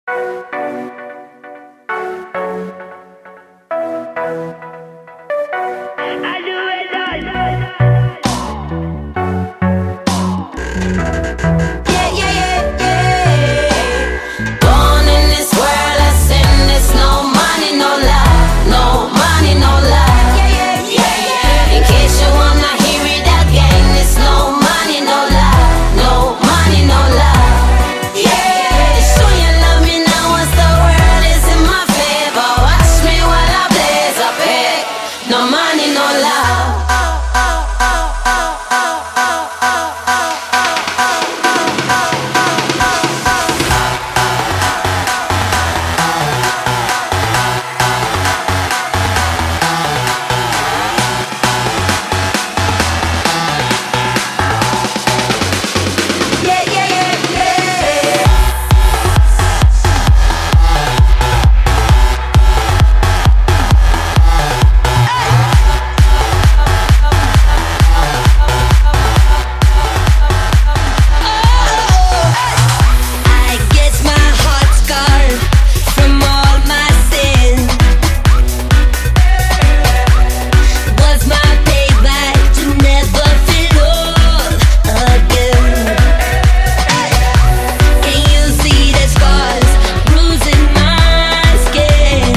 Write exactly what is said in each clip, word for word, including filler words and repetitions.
I do it all. Yeah, yeah, yeah, yeah. Born in this world of sin, there's no money, no love, no money, no love. Yeah, yeah, yeah, yeah. In case you wanna hear it again, there's no money, no love, no money, no love. Yeah, show you love me now once the world is in my favor. Watch me while I blaze up here. No money, no love. Yeah, yeah, yeah, yeah. I guess my heart's scarred from all my sin. Was my payback to never feel love again? Can you see the scars bruising my skin?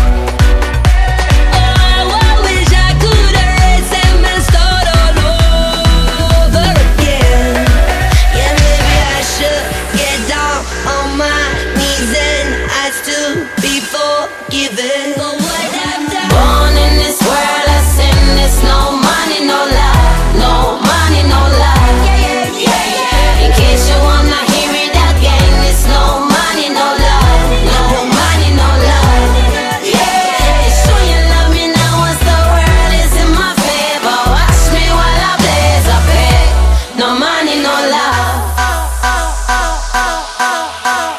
Oh, I wish I could erase them and start all over again. Yeah, maybe I should get down on my knees and ask to be forgiven for what I've done. Born in this world of sin, there's no money, no love, no money, no love. Yeah, yeah, yeah, yeah. In case you wanna hear it again, there's no money, no love, no money, no love. Yeah, show you love me now once the world is in my favor. Watch me while I blaze up here. No money, no love.